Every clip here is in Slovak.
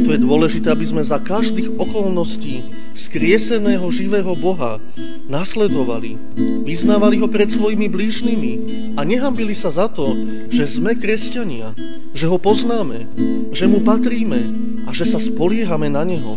Preto je dôležité, aby sme za každých okolností vzkrieseného živého Boha nasledovali, vyznávali ho pred svojimi blížnymi a nehambili sa za to, že sme kresťania, že ho poznáme, že mu patríme a že sa spoliehame na neho.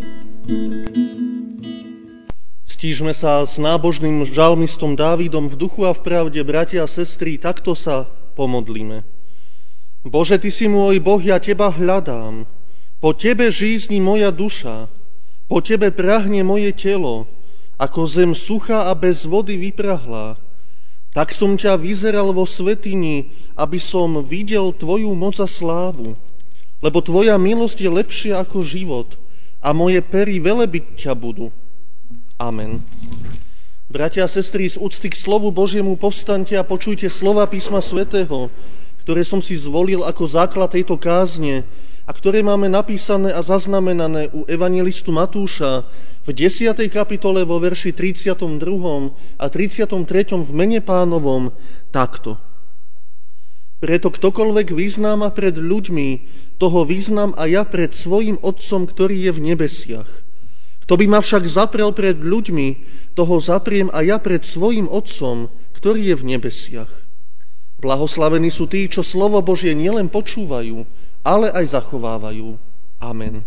Stížme sa s nábožným žalmistom Dávidom v duchu a v pravde, bratia a sestry, takto sa pomodlíme. Bože, Ty si môj Boh, ja Teba hľadám. Po Tebe žízni moja duša, po Tebe prahne moje telo, ako zem suchá a bez vody vyprahlá. Tak som ťa vyzeral vo svätyni, aby som videl Tvoju moc a slávu. Lebo Tvoja milosť je lepšia ako život a moje pery velebiť ťa budú. Amen. Bratia a sestry, z úcty k slovu Božiemu povstaňte a počujte slova písma svätého, ktoré som si zvolil ako základ tejto kázne a ktoré máme napísané a zaznamenané u evangelistu Matúša v 10. kapitole vo verši 32. a 33. v mene Pánovom takto. Preto ktokoľvek vyznáma pred ľuďmi, toho vyznám a ja pred svojim Otcom, ktorý je v nebesiach. Kto by ma však zaprel pred ľuďmi, toho zapriem a ja pred svojim Otcom, ktorý je v nebesiach. Blahoslavení sú tí, čo slovo Božie nielen počúvajú, ale aj zachovávajú. Amen.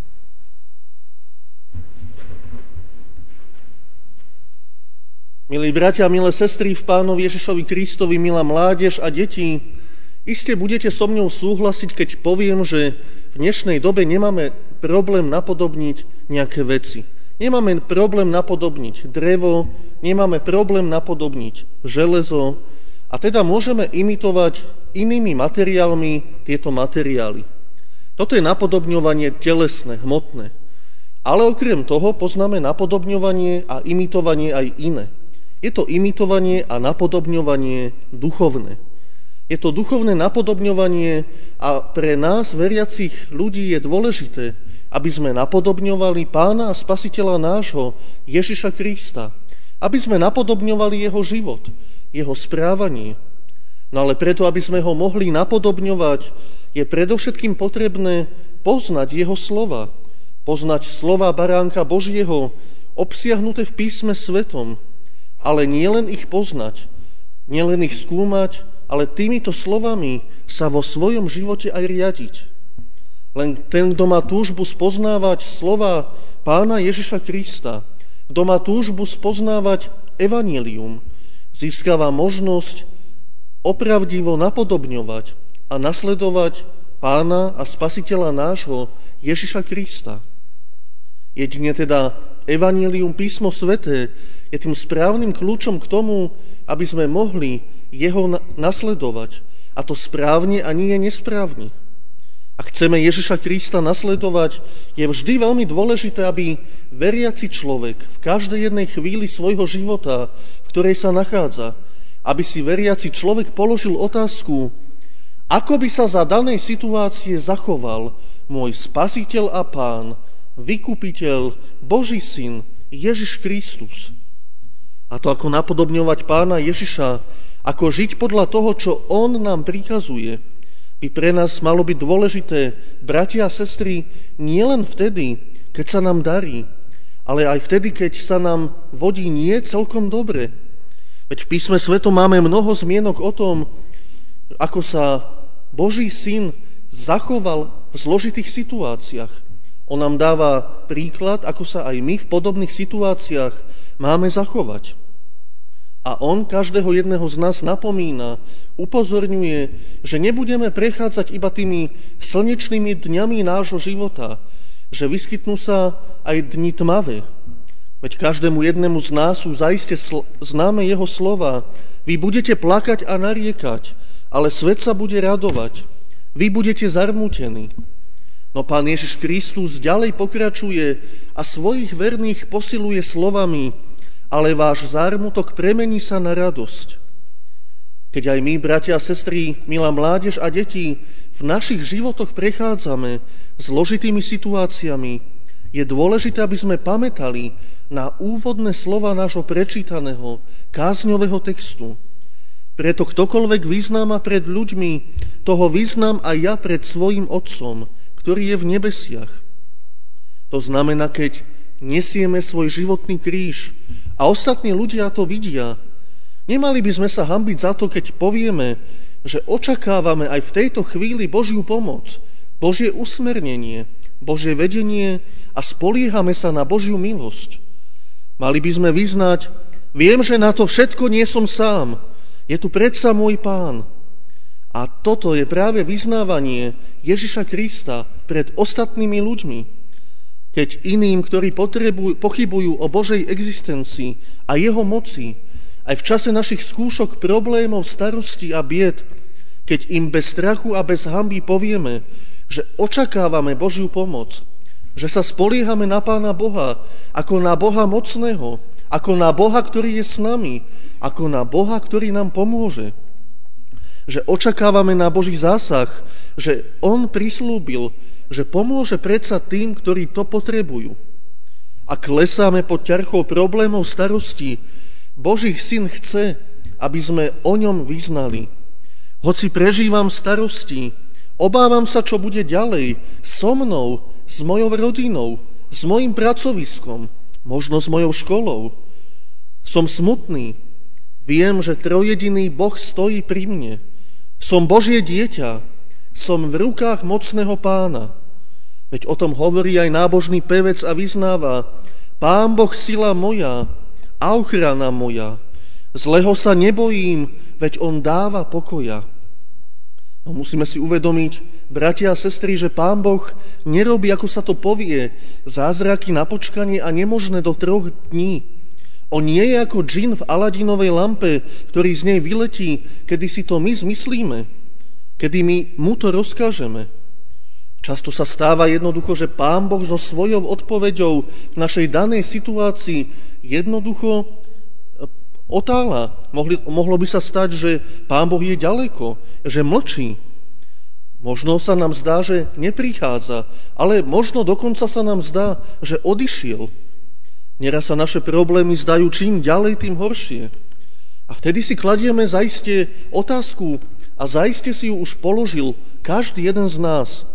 Milí bratia, milé sestry v Pánovi Ježišovi Kristovi, milá mládež a deti, iste budete so mňou súhlasiť, keď poviem, že v dnešnej dobe nemáme problém napodobniť nejaké veci. Nemáme problém napodobniť drevo, nemáme problém napodobniť železo a teda môžeme imitovať inými materiálmi tieto materiály. Toto je napodobňovanie telesné, hmotné. Ale okrem toho poznáme napodobňovanie a imitovanie aj iné. Je to imitovanie a napodobňovanie duchovné. Je to duchovné napodobňovanie a pre nás, veriacich ľudí, je dôležité, aby sme napodobňovali Pána a Spasiteľa nášho, Ježiša Krista. Aby sme napodobňovali jeho život, jeho správanie. No ale preto, aby sme ho mohli napodobňovať, je predovšetkým potrebné poznať jeho slova. Poznať slova Baránka Božieho, obsiahnuté v písme svetom. Ale nielen ich poznať, nielen ich skúmať, ale týmito slovami sa vo svojom živote aj riadiť. Len ten, kto má túžbu spoznávať slova Pána Ježiša Krista, kto má túžbu spoznávať evanjelium, získava možnosť opravdivo napodobňovať a nasledovať Pána a Spasiteľa nášho Ježiša Krista. Jedine teda evanjelium, písmo sväté, je tým správnym kľúčom k tomu, aby sme mohli jeho nasledovať. A to správne a nie nesprávne. Ak chceme Ježiša Krista nasledovať, je vždy veľmi dôležité, aby veriaci človek v každej jednej chvíli svojho života, v ktorej sa nachádza, aby si veriaci človek položil otázku, ako by sa za danej situácie zachoval môj Spasiteľ a Pán, Vykupiteľ, Boží Syn, Ježiš Kristus. A to ako napodobňovať Pána Ježiša, ako žiť podľa toho, čo On nám prikazuje, by pre nás malo byť dôležité, bratia a sestry, nielen vtedy, keď sa nám darí, ale aj vtedy, keď sa nám vodí nie celkom dobre. Veď v písme svetom máme mnoho zmienok o tom, ako sa Boží Syn zachoval v zložitých situáciách. On nám dáva príklad, ako sa aj my v podobných situáciách máme zachovať. A on každého jedného z nás napomína, upozorňuje, že nebudeme prechádzať iba tými slnečnými dňami nášho života, že vyskytnú sa aj dni tmavé. Veď každému jednému z nás sú zaiste známe jeho slova. Vy budete plakať a nariekať, ale svet sa bude radovať. Vy budete zarmútení. No Pán Ježiš Kristus ďalej pokračuje a svojich verných posiluje slovami, ale váš zármutok premení sa na radosť. Keď aj my, bratia a sestry, milá mládež a deti, v našich životoch prechádzame zložitými situáciami, je dôležité, aby sme pamätali na úvodné slova nášho prečítaného kázňového textu. Preto ktokoľvek vyznáma pred ľuďmi, toho vyznám aj ja pred svojim Otcom, ktorý je v nebesiach. To znamená, keď nesieme svoj životný kríž a ostatní ľudia to vidia. Nemali by sme sa hanbiť za to, keď povieme, že očakávame aj v tejto chvíli Božiu pomoc, Božie usmernenie, Božie vedenie a spoliehame sa na Božiu milosť. Mali by sme vyznať, viem, že na to všetko nie som sám, je tu predsa môj Pán. A toto je práve vyznávanie Ježiša Krista pred ostatnými ľuďmi. Keď iným, ktorí pochybujú o Božej existencii a jeho moci, aj v čase našich skúšok, problémov, starostí a bied, keď im bez strachu a bez hanby povieme, že očakávame Božiu pomoc, že sa spoliehame na Pána Boha ako na Boha mocného, ako na Boha, ktorý je s nami, ako na Boha, ktorý nám pomôže. Že očakávame na Boží zásah, že On prislúbil, že pomôže predsa tým, ktorí to potrebujú. A klesáme pod ťarchou problémov, starostí, Boží Syn chce, aby sme o ňom vyznali. Hoci prežívam starosti, obávam sa, čo bude ďalej, so mnou, s mojou rodinou, s mojim pracoviskom, možno s mojou školou. Som smutný, viem, že trojjediný Boh stojí pri mne. Som Božie dieťa, som v rukách mocného Pána. Veď o tom hovorí aj nábožný pevec a vyznáva: Pán Boh, sila moja a ochrana moja. Zlého sa nebojím, veď On dáva pokoja. No musíme si uvedomiť, bratia a sestry, že Pán Boh nerobí, ako sa to povie, zázraky na počkanie a nemožné do 3 dní. On nie je ako džin v Aladinovej lampe, ktorý z nej vyletí, kedy si to my zmyslíme, kedy my mu to rozkážeme. Často sa stáva jednoducho, že Pán Boh so svojou odpoveďou v našej danej situácii jednoducho otála. Mohlo by sa stať, že Pán Boh je ďaleko, že mlčí. Možno sa nám zdá, že neprichádza, ale možno dokonca sa nám zdá, že odišiel. Neraz sa naše problémy zdajú čím ďalej, tým horšie. A vtedy si kladieme zaiste otázku, a zaiste si ju už položil každý jeden z nás.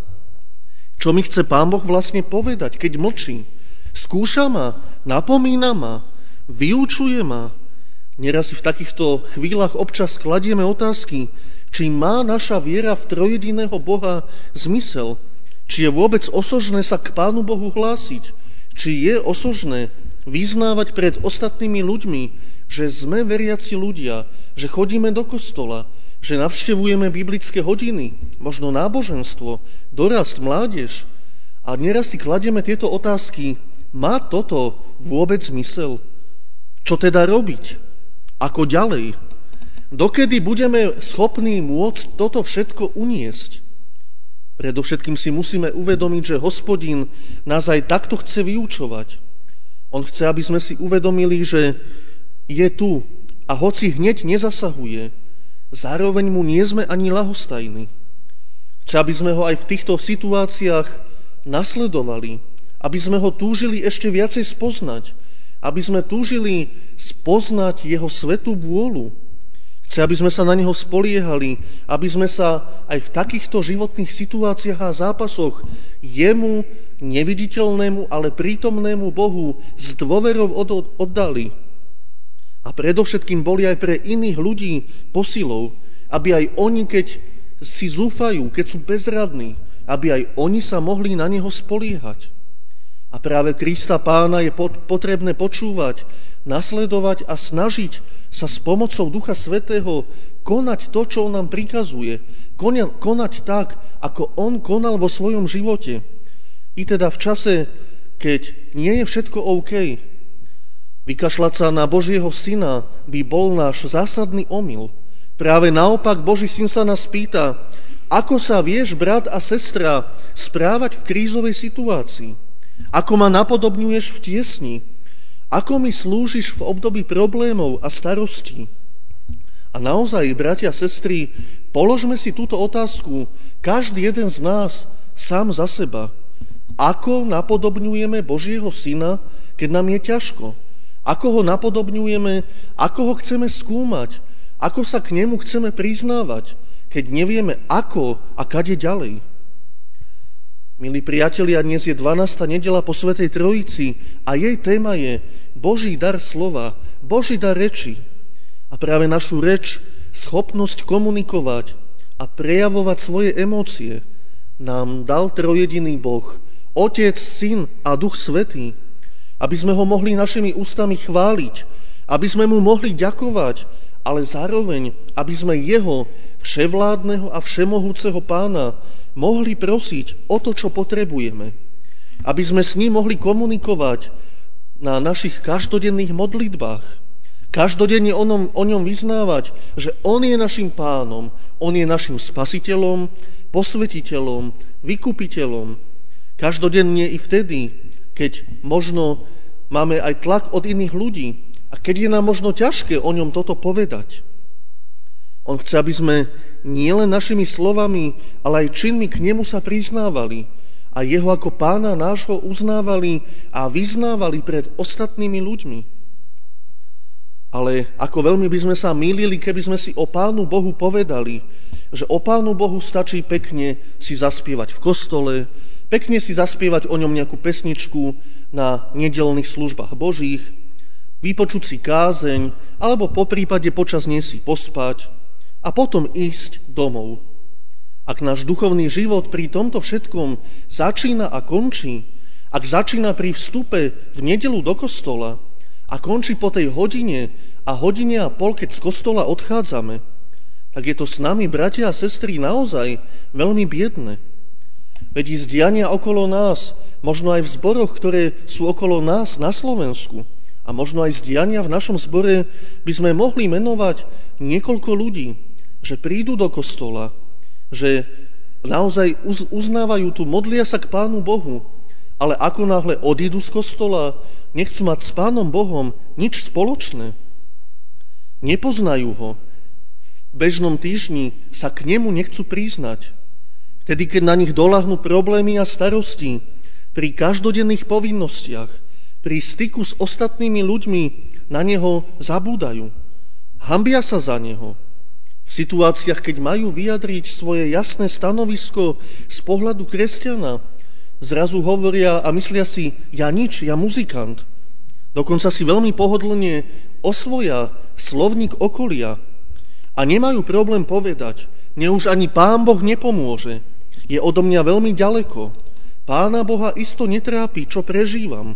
Čo mi chce Pán Boh vlastne povedať, keď mlčí? Skúša ma, napomína ma, vyučuje ma. Neraz si v takýchto chvíľach občas kladieme otázky, či má naša viera v trojjediného Boha zmysel, či je vôbec osožné sa k Pánu Bohu hlásiť, či je osožné vyznávať pred ostatnými ľuďmi, že sme veriaci ľudia, že chodíme do kostola, že navštevujeme biblické hodiny, možno náboženstvo, dorast, mládež. A neraz si kladieme tieto otázky, má toto vôbec zmysel? Čo teda robiť? Ako ďalej? Dokedy budeme schopní môcť toto všetko uniesť? Predovšetkým si musíme uvedomiť, že Hospodin nás aj takto chce vyučovať. On chce, aby sme si uvedomili, že je tu a hoci hneď nezasahuje, zároveň mu nie sme ani ľahostajní. Chce, aby sme ho aj v týchto situáciách nasledovali, aby sme ho túžili ešte viacej spoznať, aby sme túžili spoznať jeho svätú vôľu. Chce, aby sme sa na neho spoliehali, aby sme sa aj v takýchto životných situáciách a zápasoch jemu, neviditeľnému, ale prítomnému Bohu s dôverou oddali. A predovšetkým boli aj pre iných ľudí posilou, aby aj oni, keď si zúfajú, keď sú bezradní, aby aj oni sa mohli na neho spoliehať. A práve Krista Pána je potrebné počúvať, nasledovať a snažiť sa s pomocou Ducha Svätého konať to, čo on nám prikazuje. Konať tak, ako on konal vo svojom živote. I teda v čase, keď nie je všetko OK. Vykašľať sa na Božieho Syna by bol náš zásadný omyl. Práve naopak Boží Syn sa nás pýta, ako sa vieš, brat a sestra, správať v krízovej situácii? Ako ma napodobňuješ v tiesni? Ako mi slúžiš v období problémov a starostí? A naozaj, bratia a sestry, položme si túto otázku, každý jeden z nás sám za seba. Ako napodobňujeme Božieho Syna, keď nám je ťažko? Ako ho napodobňujeme, ako ho chceme skúmať, ako sa k nemu chceme priznávať, keď nevieme ako a kade ďalej? Milí priatelia, dnes je 12. nedeľa po Svätej Trojici a jej téma je Boží dar slova, Boží dar reči. A práve našu reč, schopnosť komunikovať a prejavovať svoje emócie nám dal trojediný Boh, Otec, Syn a Duch Svätý, aby sme ho mohli našimi ústami chváliť, aby sme mu mohli ďakovať, ale zároveň, aby sme jeho vševládneho a všemohúceho Pána mohli prosiť o to, čo potrebujeme. Aby sme s ním mohli komunikovať na našich každodenných modlitbách. Každodenne o ňom vyznávať, že on je našim Pánom, on je našim spasiteľom, posvetiteľom, vykupiteľom. Každodenne i vtedy, keď možno máme aj tlak od iných ľudí a keď je nám možno ťažké o ňom toto povedať. On chce, aby sme nielen našimi slovami, ale aj činmi k nemu sa priznávali a jeho ako Pána nášho uznávali a vyznávali pred ostatnými ľuďmi. Ale ako veľmi by sme sa mýlili, keby sme si o Pánu Bohu povedali, že o Pánu Bohu stačí pekne si zaspievať v kostole, pekne si zaspievať o ňom nejakú pesničku na nedeľných službách Božích, vypočuť si kázeň, alebo po prípade počas nej si pospať a potom ísť domov. Ak náš duchovný život pri tomto všetkom začína a končí, ak začína pri vstupe v nedeľu do kostola a končí po tej hodine a pol, keď z kostola odchádzame, tak je to s nami, bratia a sestry, naozaj veľmi biedne. Veď z diania okolo nás, možno aj v zboroch, ktoré sú okolo nás na Slovensku, a možno aj z diania v našom zbore by sme mohli menovať niekoľko ľudí, že prídu do kostola, že naozaj uznávajú tu, modlia sa k Pánu Bohu, ale ako náhle odídu z kostola, nechcú mať s Pánom Bohom nič spoločné. Nepoznajú ho. V bežnom týždni sa k nemu nechcú priznať. Vtedy, keď na nich doľahnú problémy a starosti, pri každodenných povinnostiach, pri styku s ostatnými ľuďmi na neho zabúdajú. Hanbia sa za neho. V situáciách, keď majú vyjadriť svoje jasné stanovisko z pohľadu kresťana, zrazu hovoria a myslia si, ja nič, ja muzikant. Dokonca si veľmi pohodlne osvoja slovník okolia a nemajú problém povedať, mne už ani Pán Boh nepomôže, je odo mňa veľmi ďaleko. Pána Boha isto netrápi, čo prežívam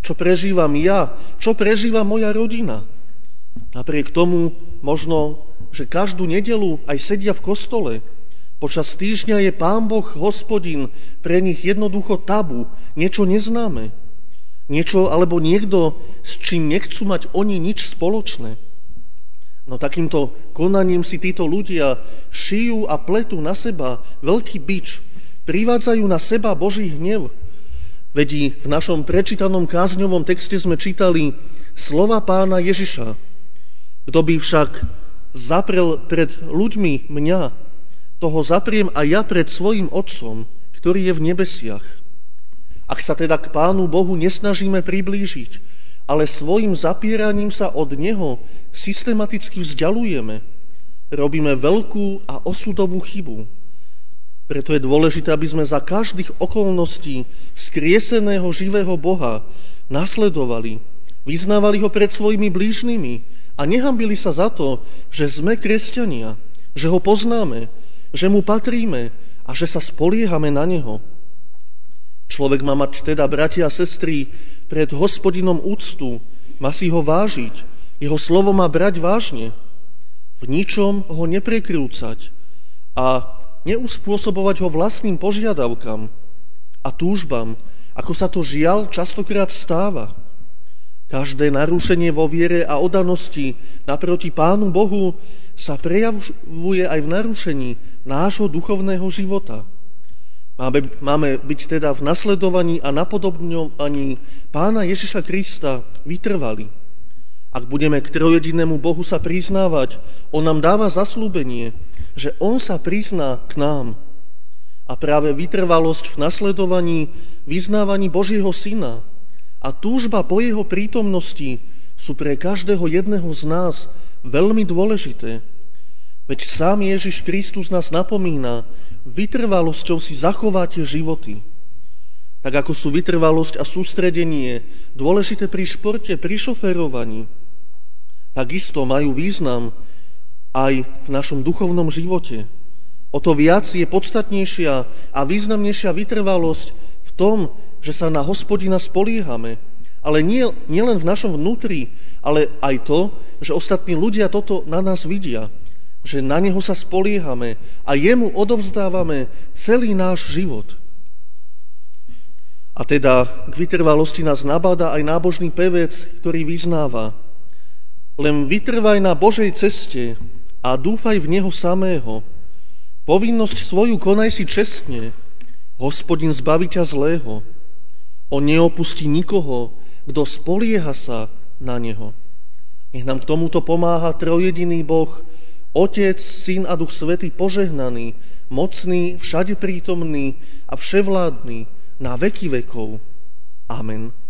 ja, čo prežíva moja rodina. Napriek tomu možno, že každú nedeľu aj sedia v kostole. Počas týždňa je Pán Boh, Hospodin, pre nich jednoducho tabu, niečo neznáme. Niečo alebo niekto, s čím nechcú mať oni nič spoločné. No takýmto konaním si títo ľudia šijú a pletú na seba veľký bič, privádzajú na seba Boží hnev. Veď v našom prečítanom kázňovom texte sme čítali slova Pána Ježiša. Kto by však zaprel pred ľuďmi mňa, toho zapriem aj ja pred svojim Otcom, ktorý je v nebesiach. Ak sa teda k Pánu Bohu nesnažíme priblížiť, ale svojim zapieraním sa od Neho systematicky vzdialujeme, robíme veľkú a osudovú chybu. Preto je dôležité, aby sme za každých okolností vzkrieseného živého Boha nasledovali, vyznávali ho pred svojimi blížnymi a nehambili sa za to, že sme kresťania, že ho poznáme, že mu patríme a že sa spoliehame na neho. Človek má mať teda, bratia a sestry, pred Hospodinom úctu, má si ho vážiť, jeho slovo má brať vážne, v ničom ho neprekrúcať a neuspôsobovať ho vlastným požiadavkám a túžbám, ako sa to žiaľ častokrát stáva. Každé narušenie vo viere a oddanosti naproti Pánu Bohu sa prejavuje aj v narušení nášho duchovného života. Máme byť teda v nasledovaní a napodobňovaní Pána Ježiša Krista vytrvali. Ak budeme k trojedinému Bohu sa priznávať, on nám dáva zasľúbenie, že on sa prizná k nám. A práve vytrvalosť v nasledovaní, vyznávaní Božieho Syna a túžba po jeho prítomnosti sú pre každého jedného z nás veľmi dôležité. Veď sám Ježiš Kristus nás napomína, vytrvalosťou si zachováte životy. Tak ako sú vytrvalosť a sústredenie dôležité pri športe, pri šoferovaní, takisto majú význam aj v našom duchovnom živote. O to viac je podstatnejšia a významnejšia vytrvalosť v tom, že sa na Hospodina spoliehame. Ale nie len v našom vnútri, ale aj to, že ostatní ľudia toto na nás vidia. Že na Neho sa spoliehame a Jemu odovzdávame celý náš život. A teda k vytrvalosti nás nabáda aj nábožný pevec, ktorý vyznáva: len vytrvaj na Božej ceste a dúfaj v Neho samého. Povinnosť svoju konaj si čestne, Hospodin zbaví ťa zlého. On neopustí nikoho, kto spolieha sa na Neho. Nech nám k tomuto pomáha trojjediný Boh, Otec, Syn a Duch Svätý, požehnaný, mocný, všade prítomný a vševládny na veky vekov. Amen.